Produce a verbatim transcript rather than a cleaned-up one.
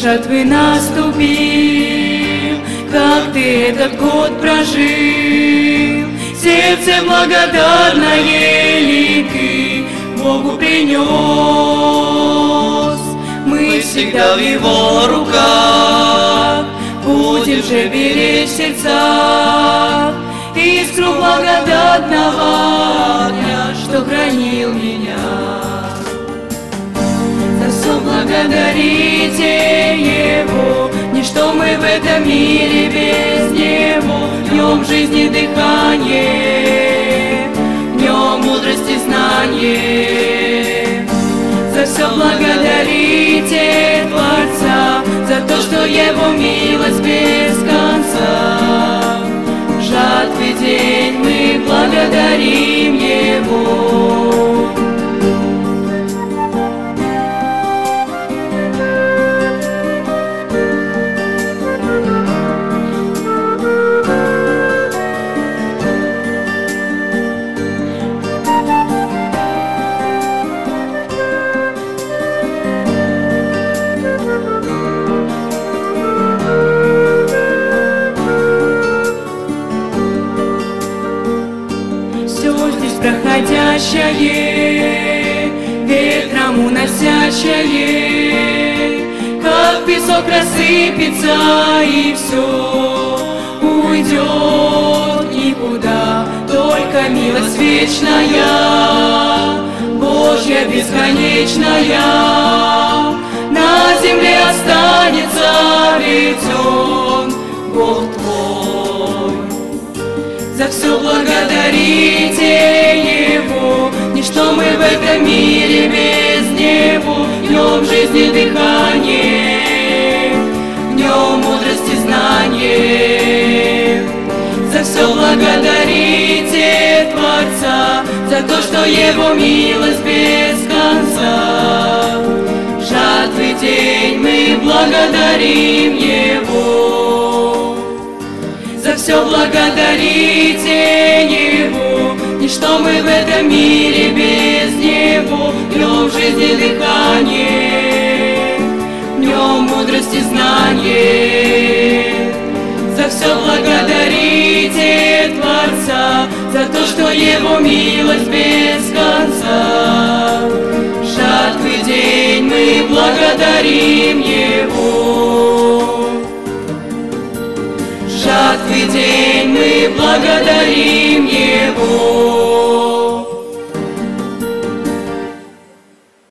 жатвы наступил, как ты этот год прожил. Сердце благодарное ли ты Богу принес? Мы всегда в Его руках, будем же беречь сердца искру благодатного огня, что хранил меня. За все благодарите Его, ничто мы в этом мире без Него. В Нем жизни дыхание, в Нем мудрость и знание. За все благодарите Творца, за то, что Его милость без конца. В жатве день мы благодарим Его. Проходящее, ветром уносящее, как песок рассыпется, и все уйдет никуда. Только милость вечная, Божья бесконечная, на земле останется, ведь Он Бог твой. За все благодарите Его, ничто мы в этом мире без Него. В Нем жизни дыхание, в Нем мудрость и знание. За все благодарите Творца, за то, что Его милость без конца. В жатвы день мы благодарим Его. За все благодарите Его, ничто мы в этом мире без Него. В Нем жизни дыхание, в Нем мудрость и знание. За все благодарите Творца, за то, что Его милость без конца. В жатвы день мы благодарим Его. В жатвы день мы благодарим